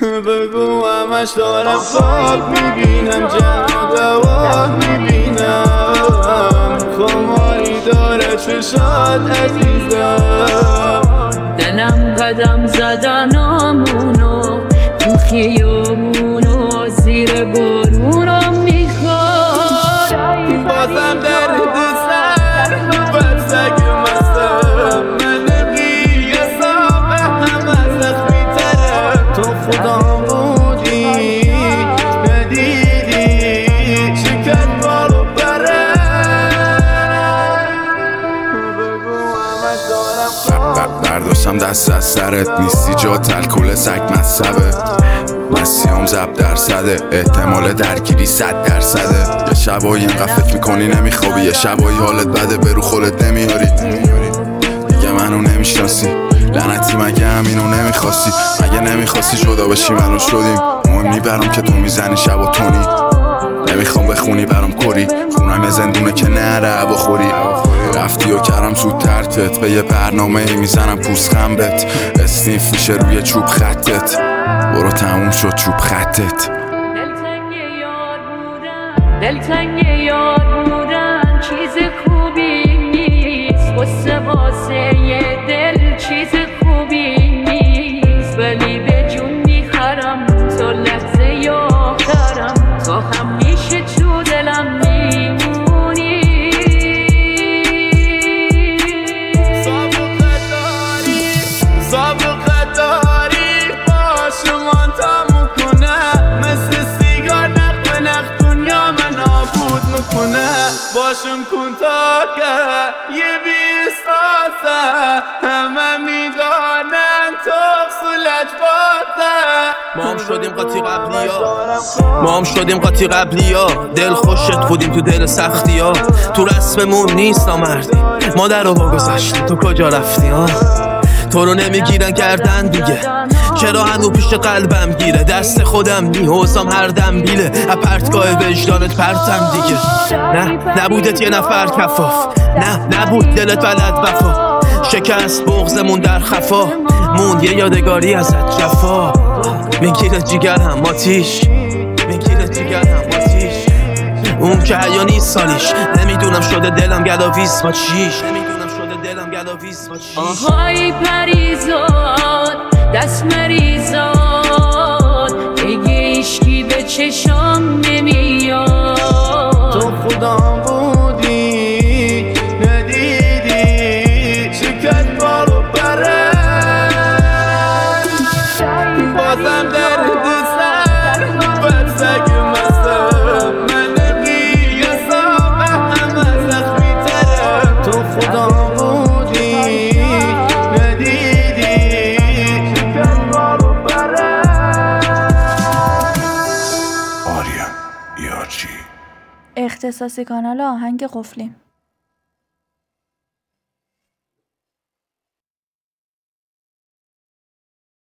بگو همش دارم خواب میبینم، جمع دوا میبینم، خماری داره چشات عزیزم. دلم قدم زدنامونو تو خیامونو زیر بارونو میخواد، بازم درد سر بر سگ مستم، من قیاسم همه زخمی ترم. تو خدا بودی ندیدی شکر بالو برم، بگو همش دارم برداشتم دست از سرت، نیستی جا الکل سگ مصبه، مسیحم زب درصده، احتمال درگیری 100%. یه شبایی اینقدر فکر میکنی نمیخوابی، یه شبایی حالت بده برو خودت نمیاری، دیگه منو نمیشناسی لعنتی، مگه همینو نمیخواستی؟ مگه نمیخواستی جدا بشی منو شدیم، مهم برام که تو میزنی شب و تونی، نمیخوام بخونی برام کری، خونم زندونه که نره هوا خوری. رفتی و کردم زود ترکت، به یه برنامه میزنم پوست خنبت، اسنیف میشه روی چوب خطت، برو تموم شد چوب خطت. دلتنگ یار بودن چیز خوبی نیست، واسه یه دل چیز خوبی نیست، ولی به جون میخرم تو لحظه آخرم، تو همیشه تو دلم میمونی. سابقه داری باشمان تموم کنه، مثل سیگار نخ به نخ دنیا من نابود میکنه. باشم کن تا که یه بیستاسه، همه میدانن تو صلت باته. ما هم شدیم قاطی قبلیا، دل خوشت خودیم تو دل سختی ها، تو رسممون نیست نامردی، مادر رو گذشتی تو کجا رفتی ها؟ تو رو نمیگیرن کردن دیگه، چرا هنو پیش قلبم گیره، دست خودم نیوزم هر دم بیله، اپرتگاه وجدانت پرتم دیگه. نه نبودت یه نفر کفاف، نه نبود دلت بلد وفا، شکست بغزمون در خفا، موند یه یادگاری ازت جفا. میگیره جیگرم آتیش، میگیره جیگرم آتیش، اون که حیا نیست سالیش، نمیدونم شده دلم گلاویز با چیش، آهای پریزاد دست مریزاد، دیگه ایشکی به چشام نمیاد. تو خدا بودی ندیدی شکر بالو برم، بازم درد سر بر سگ مستم، من قیاسم همه زخمی ترم. تو خدا بودی ندیدی شکر بالو برم. آریان یارچی اختصاصی کانال آهنگ قفلی.